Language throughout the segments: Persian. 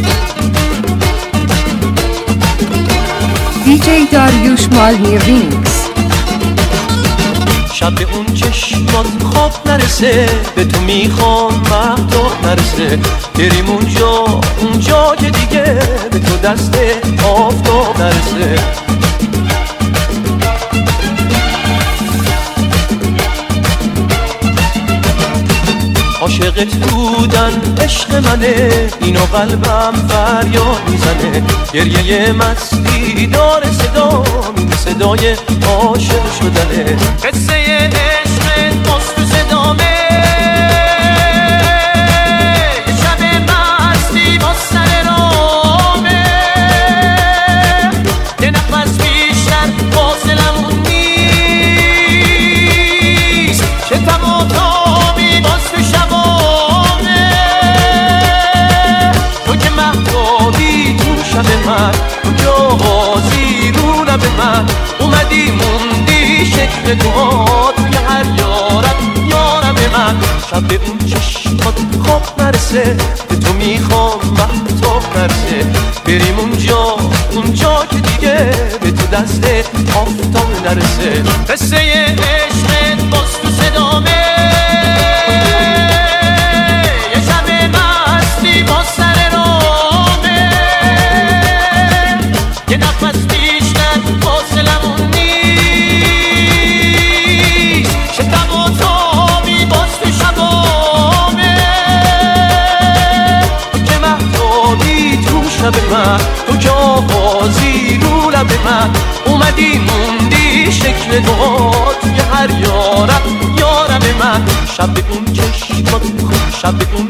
DJ داریوش مالنی ریمیکس. شب به اون چشمات خواب نرسه، به تو میخوام مهتاب نرسه، بریم اونجا که دیگه به تو دست آفتاب نرسه. عاشقت بودن عشق منه، اینو قلبم فریاد میزنه، گریه مستی داره صدا، این صدای عاشق شدنه. قصه عشق باز تو صدامه، یه شب مستی باز سر رامه، یه نفس بیشتر فاصلمون نیست، چه تمامی باز تو شبامه. تو که مهتابی تو شب من، کجا بازی رو لب من، اومدی موندی شکل دوها توی هر یارم من. شب به اون چشمات خواب نرسه، به تو میخوام مهتاب نرسه، بریم اونجا که دیگه به تو دست آفتاب نرسه. قصه عشق باز تو صدامه، یه شب مستی باز سر رامه، یه نفس بیشتر فاصلمون نیست، شتم و تابی باز تو شبامه. تو که مهتابی تو شب من، تو که آغازی رو لب من، اومدی موندی شکل دوها توی هر یارم من. شب اون چشمات شب اون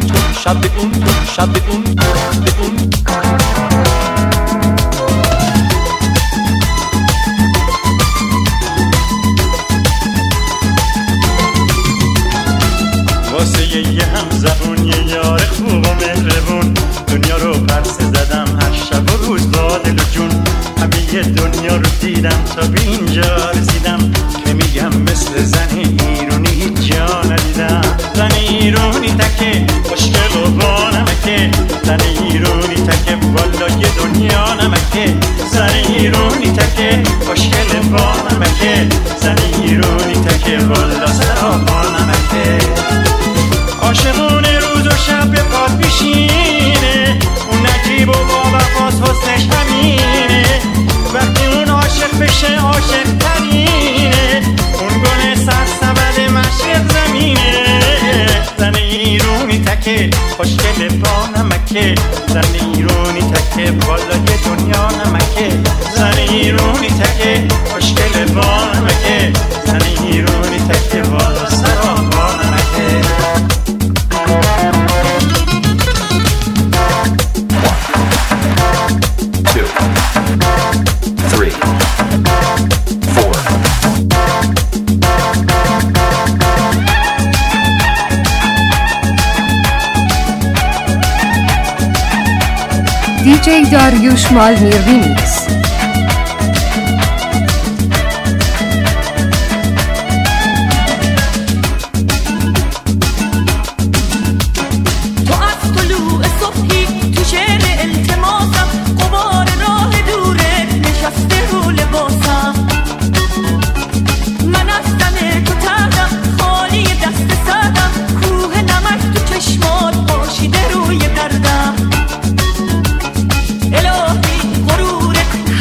واسه یه همزبون، یه یار خوب و مهربون، دنیا رو پرسه زدم هر شب و روز با دل و جون. همه دنیا رو دیدم تا به اینجا رسیدم، که میگم مثل زن ایرونی هیچ جا ندیدم. زن ایرونی تکه خوشگل و با نمکه، زن ایرونی تکه والا یه دنیا نمکه، زن ایرونی تکه خوشگل با نمکه، زن ایرونی تکه والا سرا با نمکه. عاشقونه روز و شب به پاد میشینه، اون نجیب و با وفاس حسنش همینه، وقتی اون عاشق بشه عاشق ترینه، اون گونه سرسبد مشرق زمینه. زن ایرونی تکه خوشگل با نمکه، زن ایرونی تکه والا یه دنیا نمکه، زن ایرونی تکه خوشگل با نمکه، زن ایرونی تکه والا سرا با نمکه. DJ داریوش مالنی ریمیکس. الهی غرور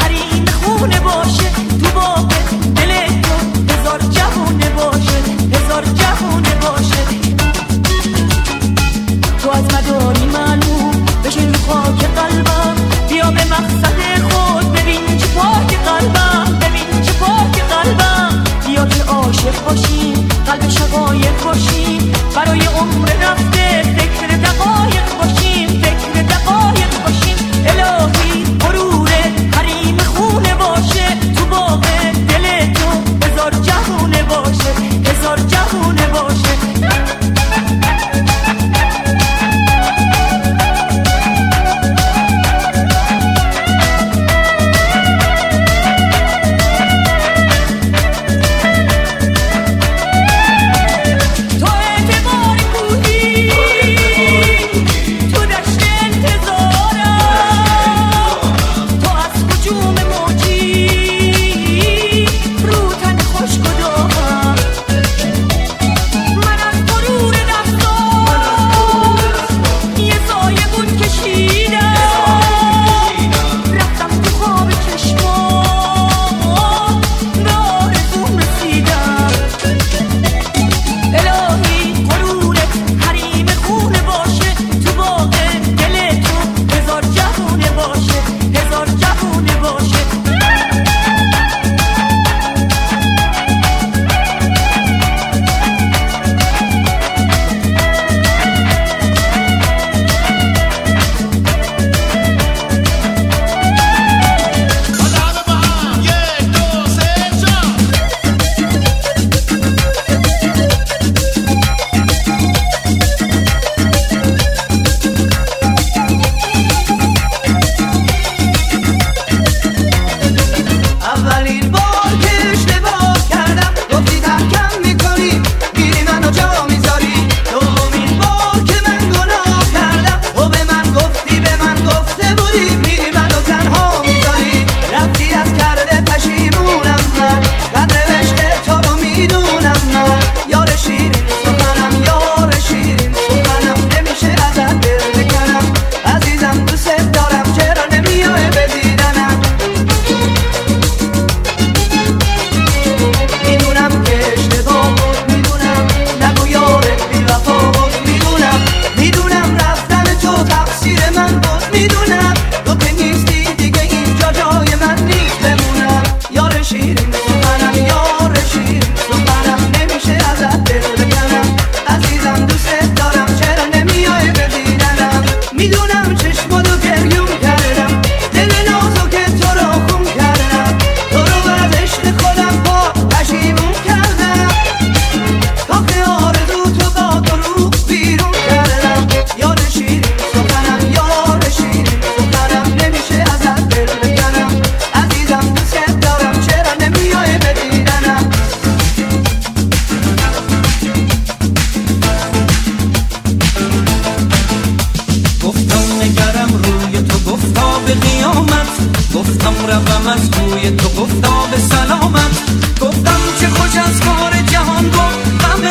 گفتم روم از کوی تو گفتا به سلامت، گفتم چه خوش از کار جهان گفتم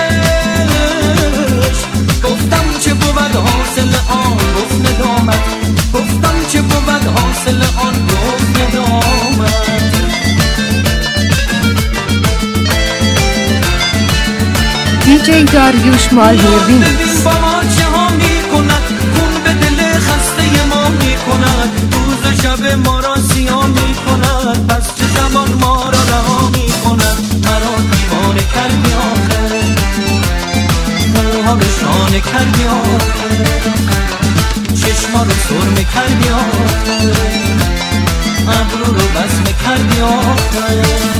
عشق، گفتم چه بود حاصل آن گفت ندامت، گفتم چه بود حاصل آن گفت ندامت. DJ داریوش مالنی ریمیکس. با ما چه ها می کند، خون به دل خسته ما می کند، روز و شب ما را سیاه می کند، پس چه زمان ما را رها می کند. مرا دیوانه کردی آخر، مرا به شانه کردی آخر، چشما رو سرمه کردی آخر، ابرو رو بسمه کردی آخر.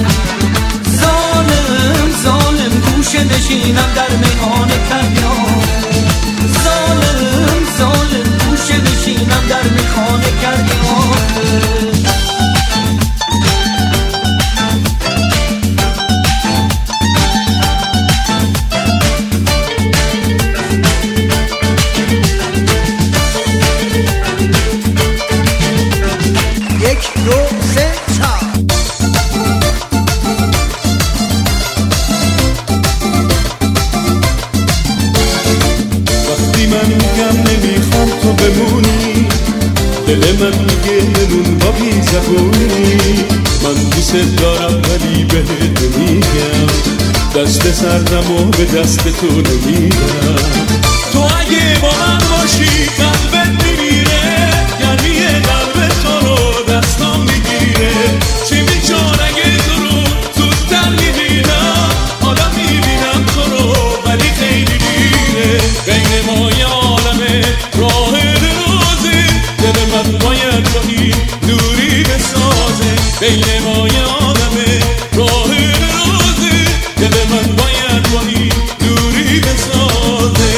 ظالم ظالم گوشه نشینم در میخانه کردی آخر، ظالم ظالم گوشه نشینم در میخانه کردی آخر. بمونی دل من میگه بمون با بی زبونی، من دوست دارم ولی بهت میگم دست سردم و به دست تو نمیدم. تو اگه با من باشی قلبت میمیره، یعنی قلب تو رو دستام میگیره. چی میشد اگه تو رو زودتر میدیدم، حالا میبینم تو رو ولی خیلی دیره. بین ما یه عالمه راه درازه، دل من باید با این دوری بسازه. بین ما یه عالمه راه درازه، دل من باید با این دوری بسازه.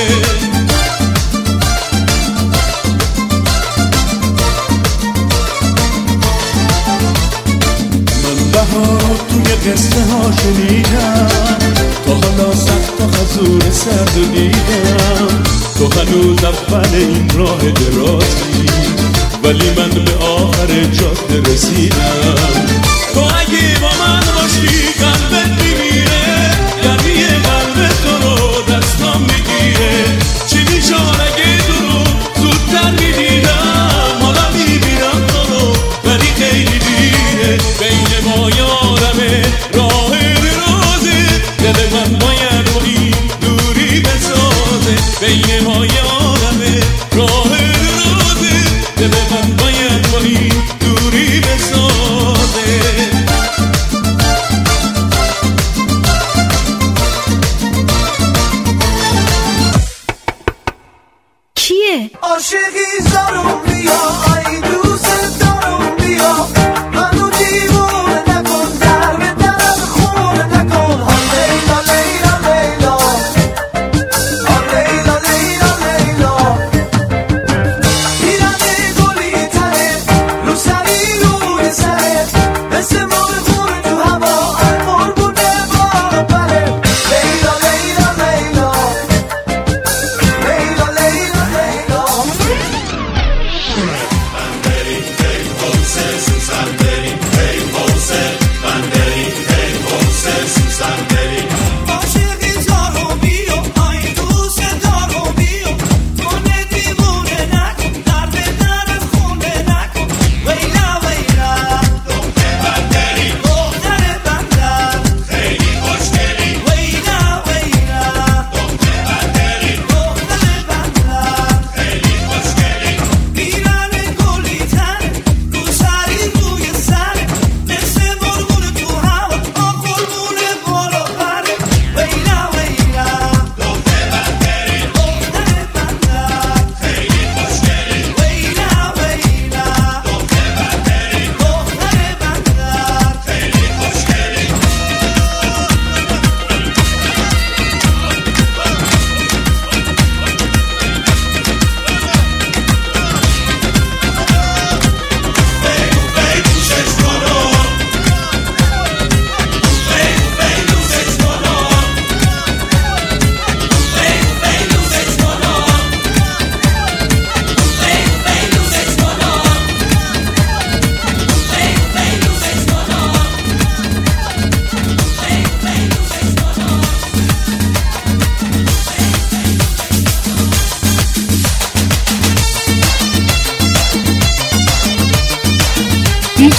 من بهار توی قصه ها شنیدم، تا حالا سخت و خزور سرد و دیدم. تو هنوز اول این راه درازی، ولی من به آخر جاده رسیدم. تو اگه با من باشی قلبت میمیره، یعنی قلب تو رو دستام میگیره. چی میشد اگه تو رو زودتر میدیدم، حالا میبینم تو رو ولی خیلی دیره. بین ما یادمه راه درازه، دل من باید با این دوری بسازه. بین ما یادمه راه درازه، دل من باید با این دوری بسازه.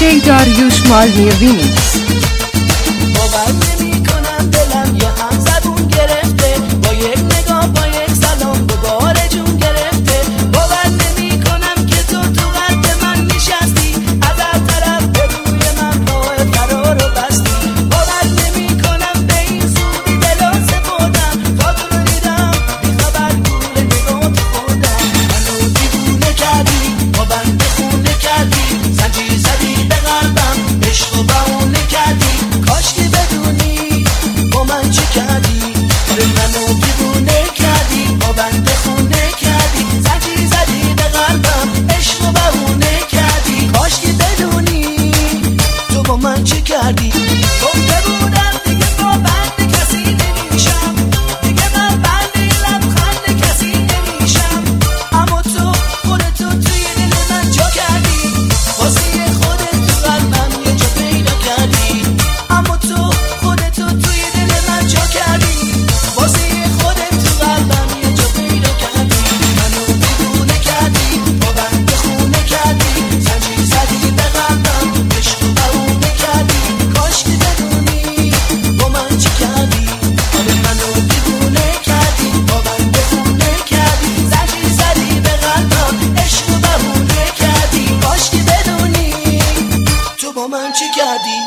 DJ Dariush Malvi Remix. باور نمی کنم دلم یه هم زبون گرفته، با یک نگاه با یک سلام دوباره جون گرفته. باور نمی کنم که تو قلب من نشستی، از هر طرف به روی من راه فرار رو بستی. باور نمی کنم به این زودی دلو سپردم، تا تو رو دیدم بیخبر گول نگاه تو خوردم. منو دیوونه کردی، با بنده خونه کردی، زنجیر زدی به قلبم، عشق و بهونه کردی. کاشکی بدونی با من چه کردی، منو دیوونه کردی، با بنده خونه کردی، زنجیر زدی به قلبم، عشق و بهونه کردی. کاشکی بدونی تو با من چه کردی. گفته بودم دیگه با بند کسی نمیشم، دیگه من بند لبخند کسی نمیشم، اما تو خودتو توی دل من جا کردی، واسه خودت تو قلبم یه جا پیدا کردی. اما تو خودتو توی دل من جا کردی، واسه خودت تو قلبم یه جا پیدا کردی. منو دیوونه کردی، با بنده خونه کردی، زنجیر زدی به قلبم، عشق و بهونه کردی. کاشکی بدونی با من چی کردی. آره منو دیوونه کردی، با بنده خونه کردی، زنجیر زدی به قلبم، عشق و بهونه کردی. کاشکی بدونی تو با من چی کردی.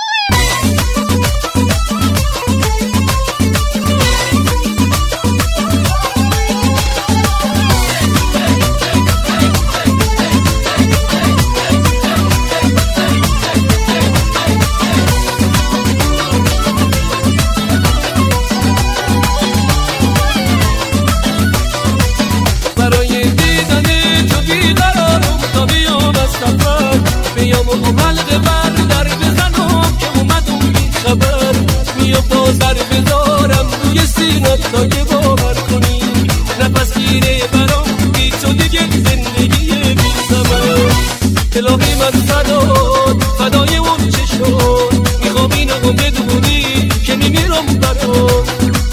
برای دیدن تو بیقرارم تا بیام از سفر، بیام و حلقه بر در بزنم که اومدم بی خبر. میام تا سر بذارم روی سینت تا که باور کنی، نفس گیره برام بی تو دیگه زندگی بی ثمر. الهی من فدای اون چه شد، میخوام اینو بدونی که میمیرم برات.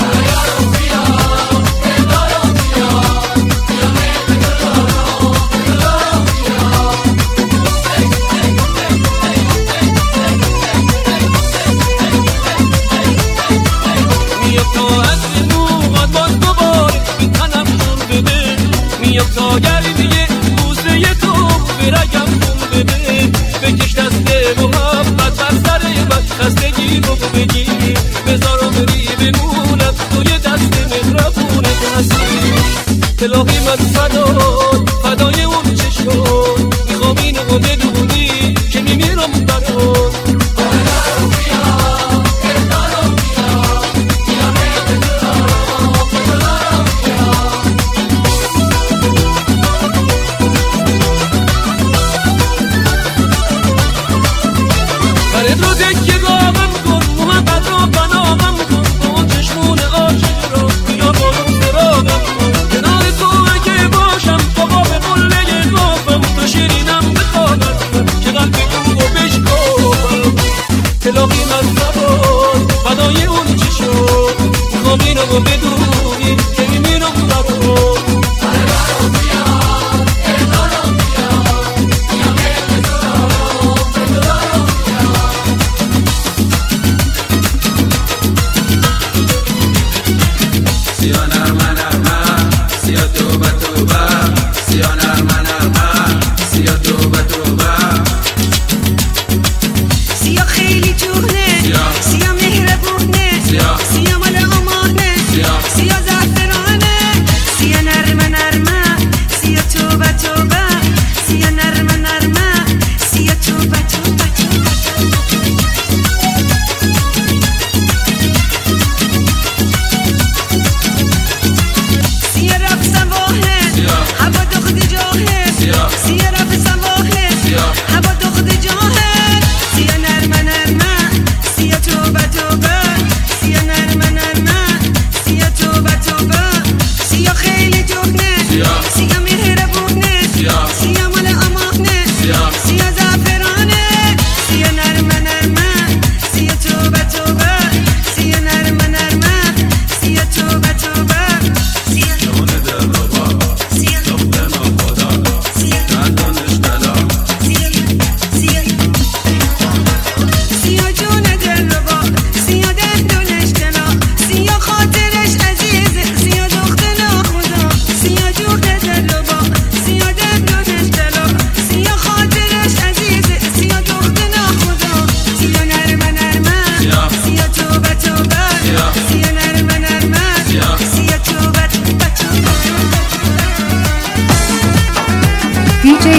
میام تا گردیه موزه تو برگم کن بده، بکش دست محبت بر سر من، خستگی رو بگیر بذارم بری بمونم توی دست مهربونت هستی. الهی من فدای اون چه شد، میخوام اینو بدونی که میمیرم برات. کنار تو اگه باشم بابا به قله نافم، تو شیرینم بخوابم،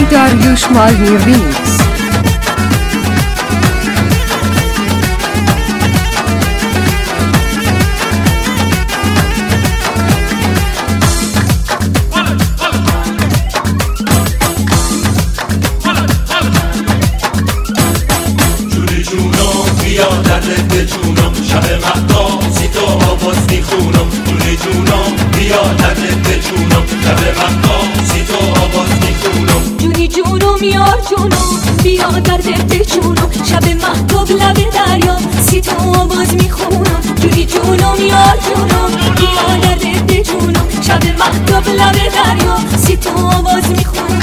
Dariush Malvi Remix. شب مقاسی تو آواز میخونم جونی جونم بیا درد بجونم شب مقاسی تو آواز میخونم جونی جونم یار جونم بیا درد بجونم شب محتاب لب دریا سی تو آواز میخونم جونی جونم یار جونم بیا درد بجونم شب محتاب لب دریا سی تو آواز میخونم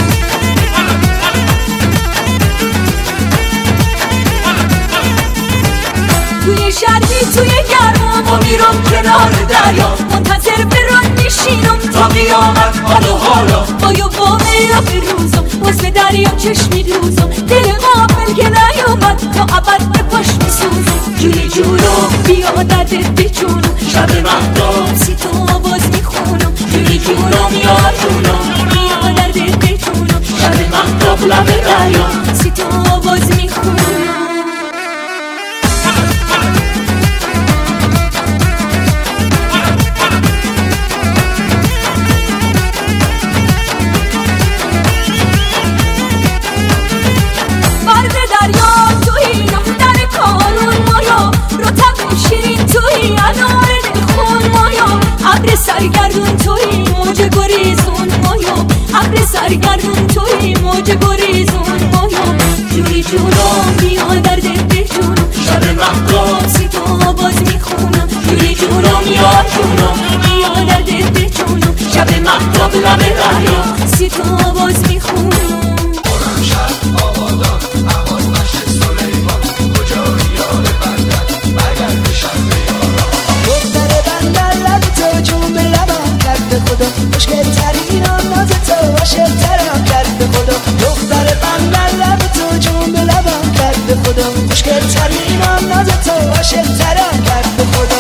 توی شرقی توی گرما ما میرم کنار دریا منتظر بران میشینم تا قیامت حال و حالا با یه واقعی به روزم واسه دریا چشمی دوزم دل غافل که نیومد تا ابد به پاش میسوزم جونی جونم بیا دردت بجونم شب مهتاب سی تو آواز میخونم جونی جونم یار جونم بیا دردت بجونم شب مهتاب لب دریا سی تو آواز میخونم سرگردون توی موج گریزون مایا ابر سرگردون توی موج گریزون مایا جونی جونم بیا درد بجونم شب مهتاب سی تو آواز میخونم جونی جونم یار جونم بیا درد بجونم شب مهتاب لب دریا سی تو آواز میخونم شب آبادان آواز نشه سلیمان کجا یار بندر برگرد شب یارا دختر بندر لب تو جون به لبم کرد خدا مشکل ترین ناز تو عاشق ترم کرد خدا دختر بندر لب تو جون به لبم کرد خدا مشکل ترین ناز تو عاشق ترم کرد خدا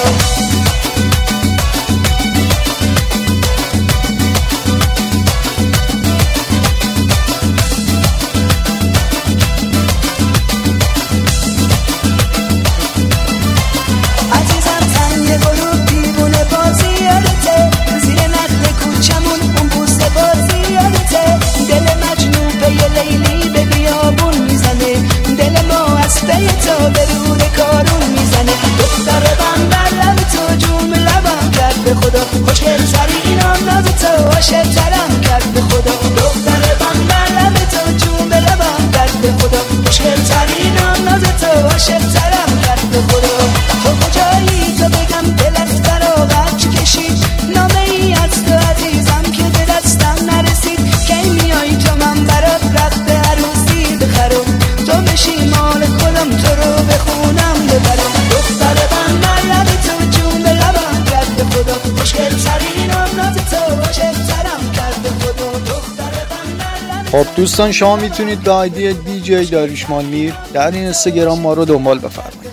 خوشگل ترین ناز تو عاشق ترم کرد به خدا دختر بندر لب تو جون به لبم کرد به خدا خوشگل ترین ناز تو عاشق ترم کرد به خدا تو کجایی تو بگم دلت فراغت چی کشید نامه ای از تو عزیزم که به دستم نرسید کی میای تو من برات رخت عروسی بخرم تو بشی مال خودم تو رو بخونم ببرم دختر بندر لب تو جون به لبم کرد به خدا خوشگل ترین ناز تو عاشق ترم کرد به خدا دختر بندر. خب دوستان شما میتونید به آیدی DJ داریوش مالمیر در این اینستاگرام ما رو دنبال بفرمایید.